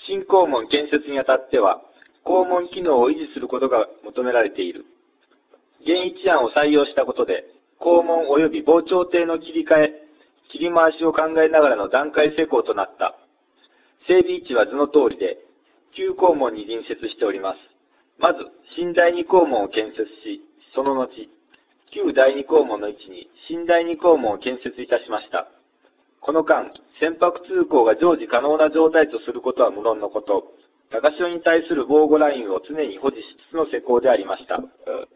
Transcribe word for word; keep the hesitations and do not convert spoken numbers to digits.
新校門建設にあたっては、校門機能を維持することが求められている。現一案を採用したことで、校門及び防潮堤の切り替え、切り回しを考えながらの段階施工となった。整備位置は図の通りで、旧校門に隣接しております。まず、新第二校門を建設し、その後、旧第二校門の位置に新第二校門を建設いたしました。この間、船舶通行が常時可能な状態とすることは無論のこと、高潮に対する防護ラインを常に保持しつつの施工でありました。